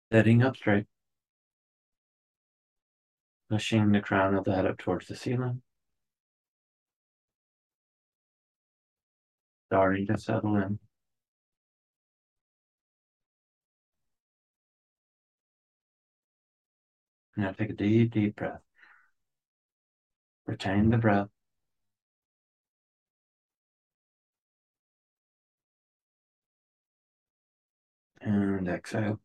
Sitting up straight, pushing the crown of the head up towards the ceiling, starting to settle in. Now take a deep, deep breath. Retain the breath and exhale.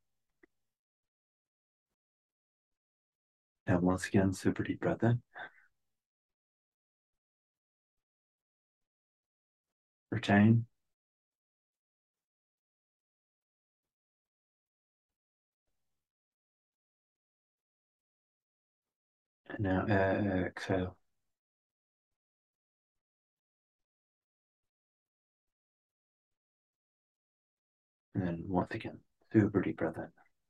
And once again, super deep breath in. Retain. And now exhale. And then once again, super deep breath in.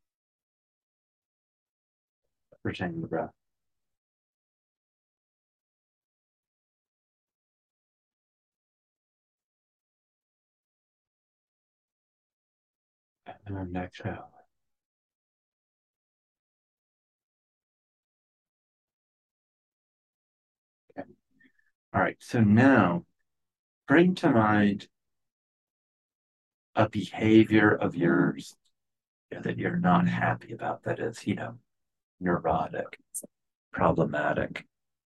Retain the breath. And exhale. Okay. All right, so now bring to mind a behavior of yours that you're not happy about, that is, neurotic, problematic.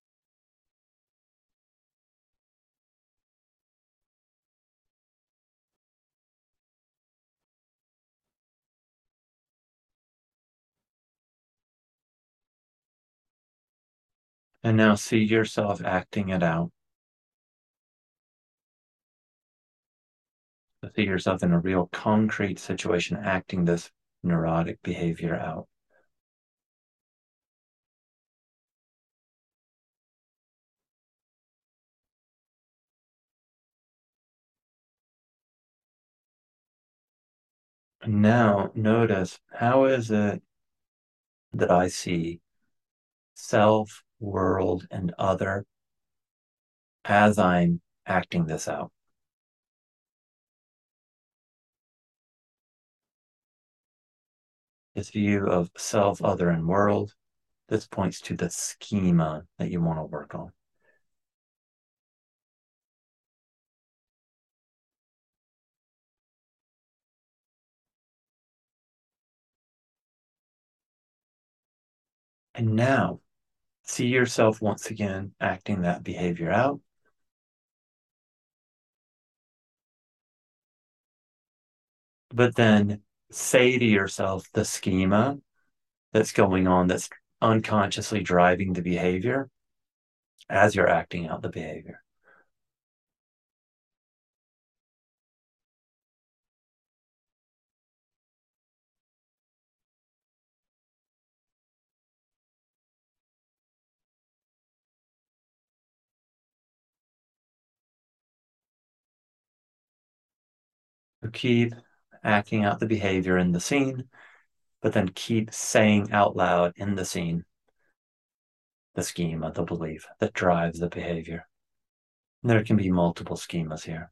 And now see yourself acting it out. See yourself in a real concrete situation acting this neurotic behavior out. And now notice, how is it that I see self, world, and other as I'm acting this out? This view of self, other, and world, this points to the schema that you want to work on. And now see yourself once again acting that behavior out. But then say to yourself the schema that's going on, that's unconsciously driving the behavior as you're acting out the behavior. So keep acting out the behavior in the scene, but then keep saying out loud in the scene the schema, the belief that drives the behavior. And there can be multiple schemas here.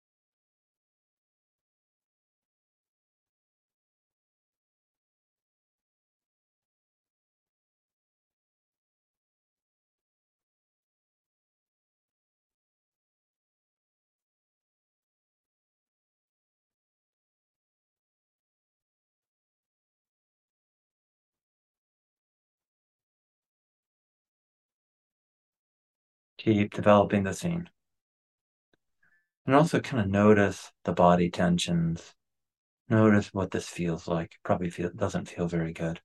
Keep developing the scene. And also kind of notice the body tensions. Notice what this feels like. Doesn't feel very good.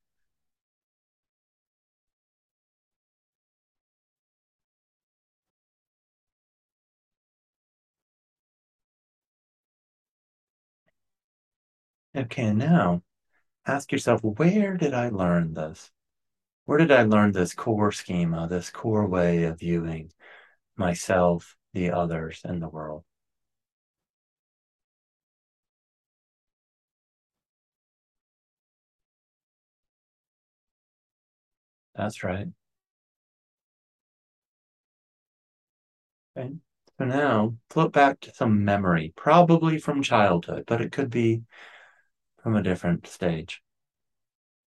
Okay, now ask yourself, where did I learn this? Where did I learn this core schema, this core way of viewing myself, the others, and the world? That's right. Okay. So now flip back to some memory, probably from childhood, but it could be from a different stage.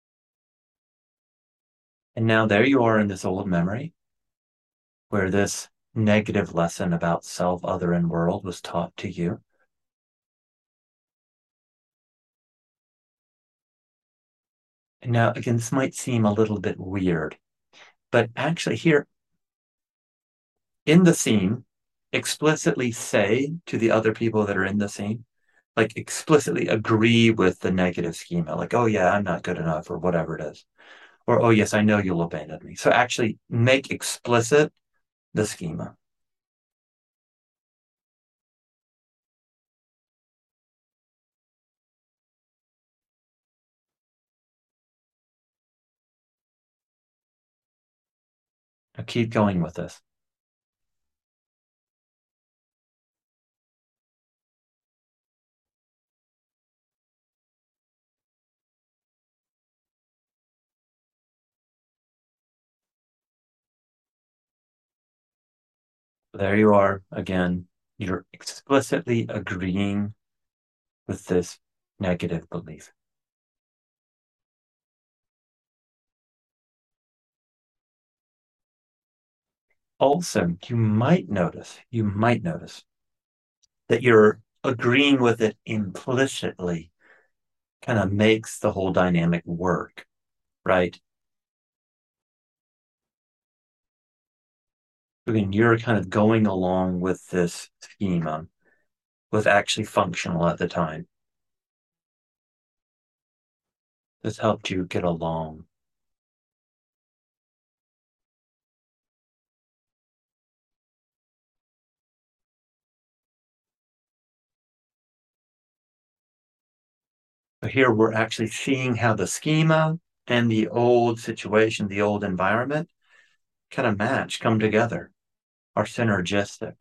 And now there you are in this old memory where this negative lesson about self, other, and world was taught to you. And now, again, this might seem a little bit weird, but actually, here in the scene, explicitly say to the other people that are in the scene, like explicitly agree with the negative schema, like, oh, yeah, I'm not good enough, or whatever it is. Or, oh, yes, I know you'll abandon me. So actually make explicit the schema. Now keep going with this. There you are again. You're explicitly agreeing with this negative belief. Also, you might notice that you're agreeing with it implicitly kind of makes the whole dynamic work, right? I mean, you're kind of going along with this schema was actually functional at the time. This helped you get along. So here we're actually seeing how the schema and the old situation, the old environment kind of match, come together, are synergistic.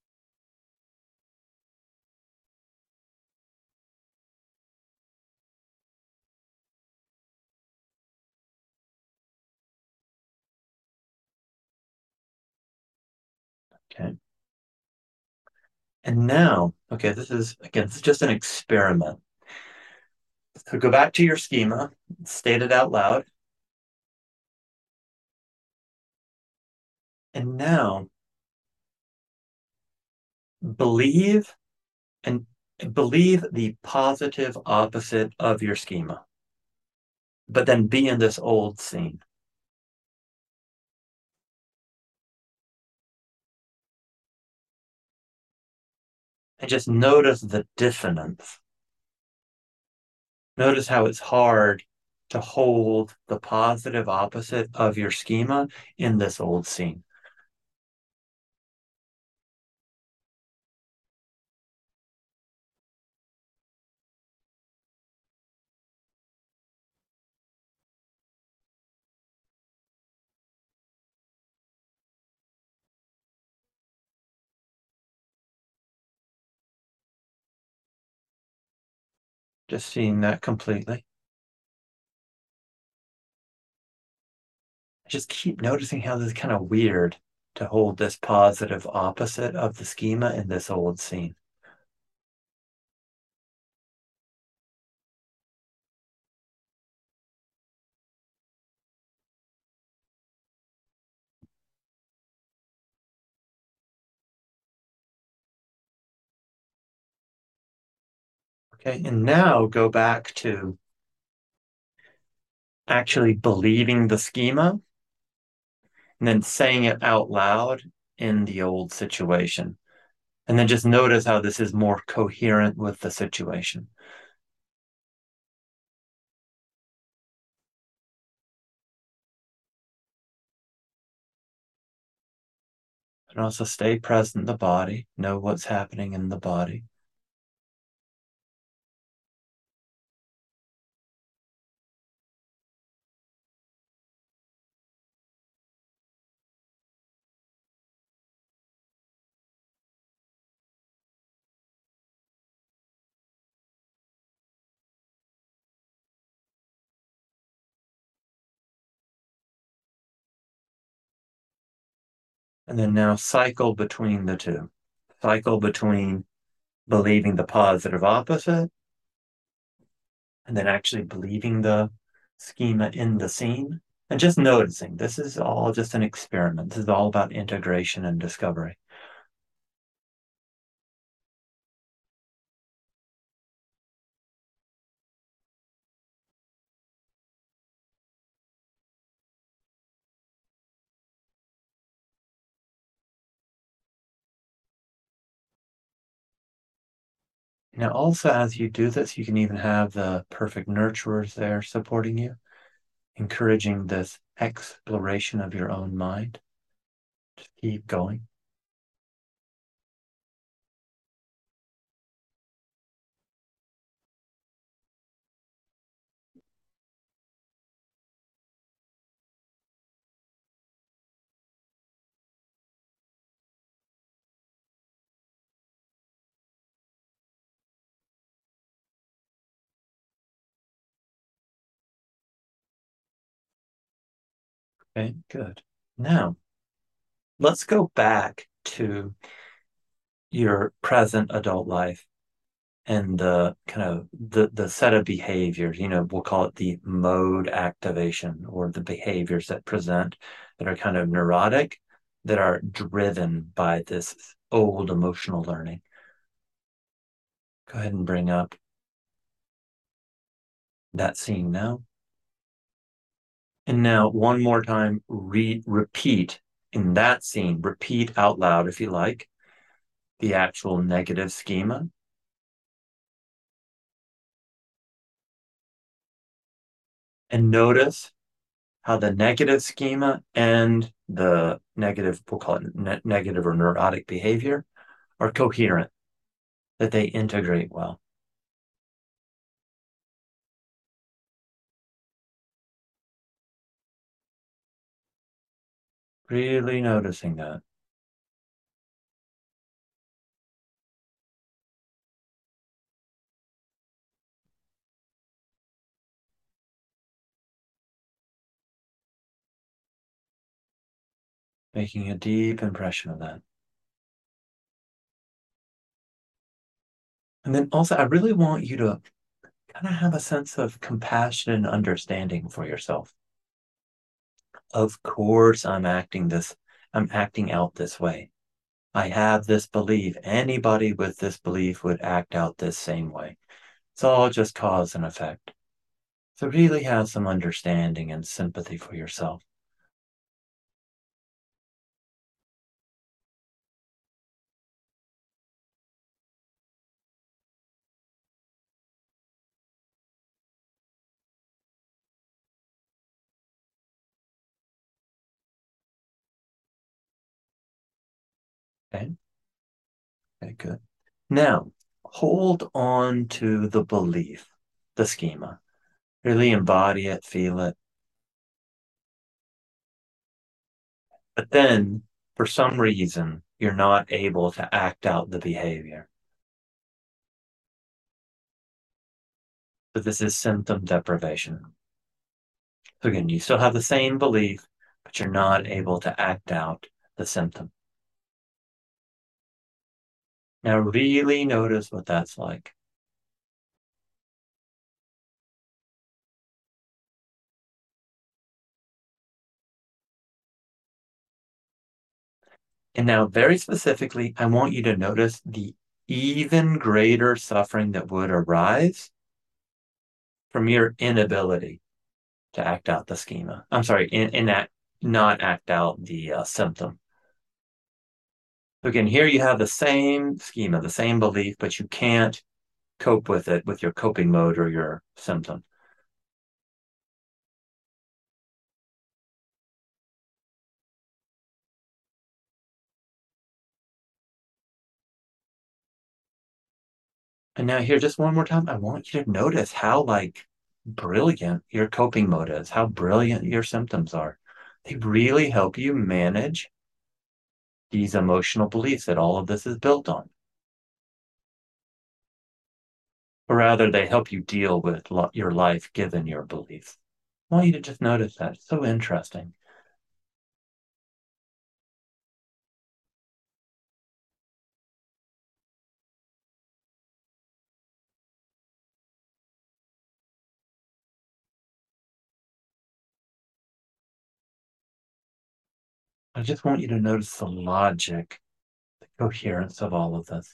Okay. And now, okay, this is just an experiment. So go back to your schema, state it out loud. And now believe and believe the positive opposite of your schema, but then be in this old scene. And just notice the dissonance. Notice how it's hard to hold the positive opposite of your schema in this old scene. Just seeing that completely. Just keep noticing how this is kind of weird to hold this positive opposite of the schema in this old scene. Okay, and now go back to actually believing the schema and then saying it out loud in the old situation. And then just notice how this is more coherent with the situation. And also stay present in the body, know what's happening in the body. And then now cycle between the two. Cycle between believing the positive opposite and then actually believing the schema in the scene. And just noticing, this is all just an experiment. This is all about integration and discovery. Now, also, as you do this, you can even have the perfect nurturers there supporting you, encouraging this exploration of your own mind. Just keep going. Okay, good. Now, let's go back to your present adult life and the kind of the set of behaviors, we'll call it the mode activation or the behaviors that present that are kind of neurotic, that are driven by this old emotional learning. Go ahead and bring up that scene now. And now, one more time, repeat in that scene, repeat out loud if you like, the actual negative schema. And notice how the negative schema and the negative, we'll call it negative or neurotic behavior, are coherent, that they integrate well. Really noticing that. Making a deep impression of that. And then also, I really want you to kind of have a sense of compassion and understanding for yourself. Of course, I'm acting out this way. I have this belief. Anybody with this belief would act out this same way. It's all just cause and effect. So really have some understanding and sympathy for yourself. Okay. Okay, good. Now, hold on to the belief, the schema. Really embody it, feel it. But then, for some reason, you're not able to act out the behavior. So this is symptom deprivation. So again, you still have the same belief, but you're not able to act out the symptom. Now, really notice what that's like. And now, very specifically, I want you to notice the even greater suffering that would arise from your inability to act out the schema. I'm sorry, in that not act out the symptom. Again, here you have the same schema, the same belief, but you can't cope with it with your coping mode or your symptom. And now here, just one more time, I want you to notice how like brilliant your coping mode is, how brilliant your symptoms are. They really help you manage these emotional beliefs that all of this is built on. Or rather, they help you deal with your life given your beliefs. I want you to just notice that. It's so interesting. I just want you to notice the logic, the coherence of all of this.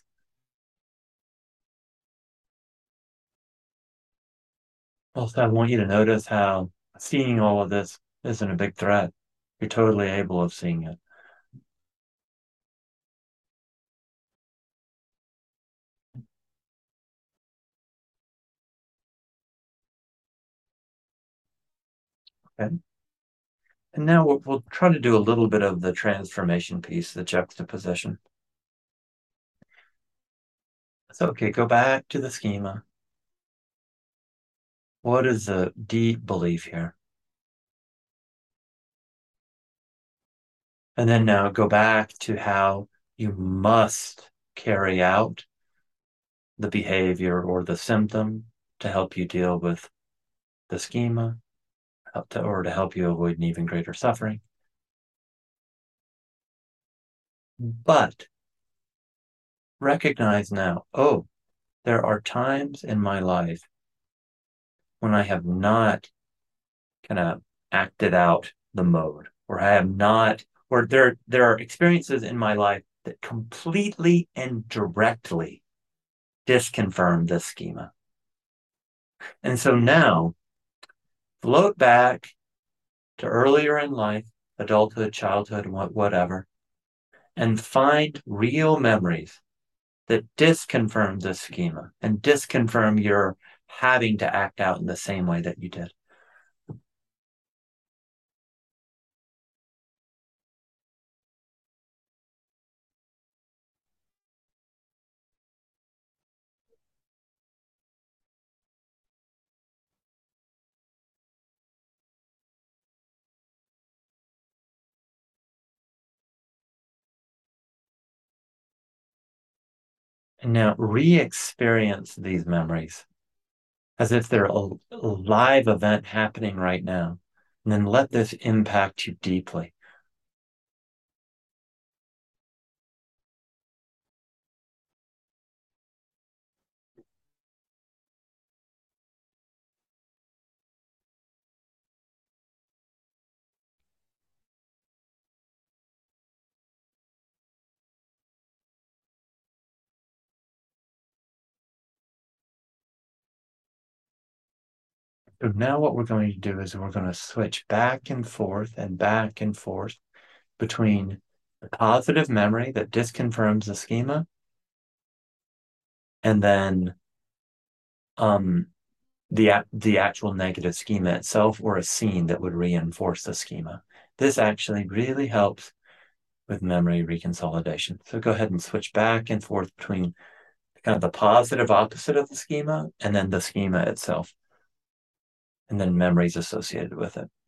Also, I want you to notice how seeing all of this isn't a big threat. You're totally able of seeing it. Okay. And now we'll try to do a little bit of the transformation piece, the juxtaposition. So, okay, go back to the schema. What is the deep belief here? And then now go back to how you must carry out the behavior or the symptom to help you deal with the schema, or to help you avoid an even greater suffering. But recognize now, oh, there are times in my life when I have not kind of acted out the mode, or I have not, or there are experiences in my life that completely and directly disconfirm this schema. And so now float back to earlier in life, adulthood, childhood, whatever, and find real memories that disconfirm this schema and disconfirm your having to act out in the same way that you did. And now re experience these memories as if they're a live event happening right now. And then let this impact you deeply. So now what we're going to do is we're going to switch back and forth between the positive memory that disconfirms the schema and then um, the actual negative schema itself, or a scene that would reinforce the schema. This actually really helps with memory reconsolidation. So go ahead and switch back and forth between kind of the positive opposite of the schema and then the schema itself, and then memories associated with it.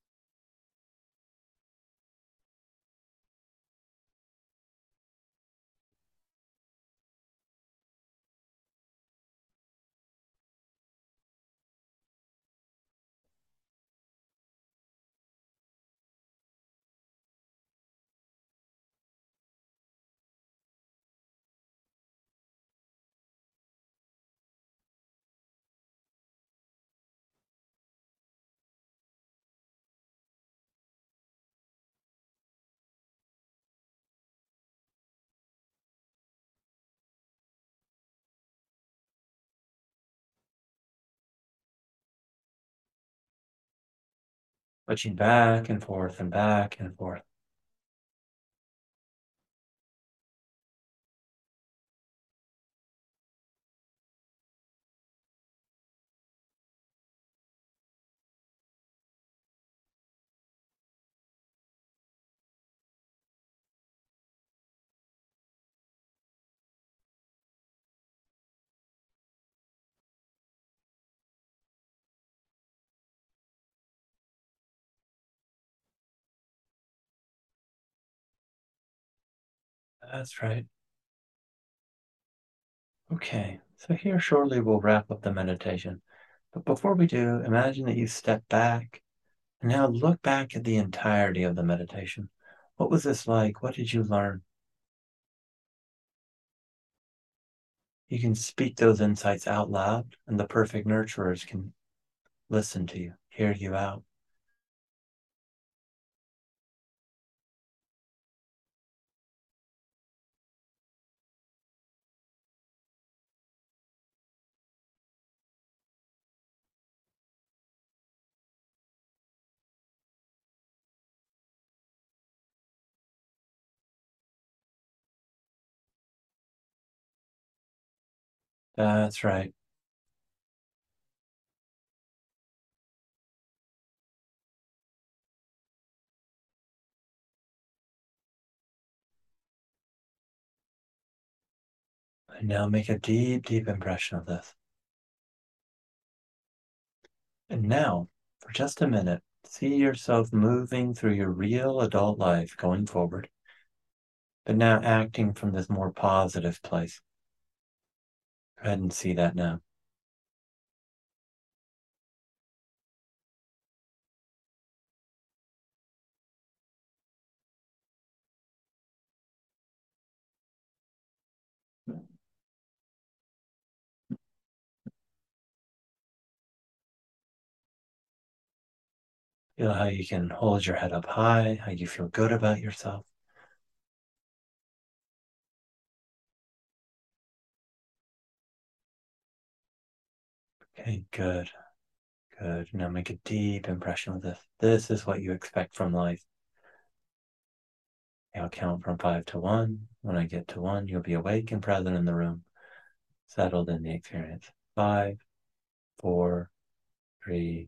Switching back and forth and back and forth. That's right. Okay, so here shortly we'll wrap up the meditation. But before we do, imagine that you step back and now look back at the entirety of the meditation. What was this like? What did you learn? You can speak those insights out loud, and the perfect nurturers can listen to you, hear you out. That's right. And now make a deep, deep impression of this. And now, for just a minute, see yourself moving through your real adult life going forward, but now acting from this more positive place. Go ahead and see that now. Feel how you can hold your head up high, how you feel good about yourself. Okay, good, good. Now make a deep impression of this. This is what you expect from life. I'll count from 5 to 1. When I get to 1, you'll be awake and present in the room, settled in the experience. 5, 4, 3,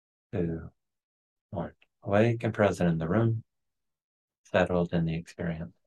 2, 1. Awake and present in the room, settled in the experience.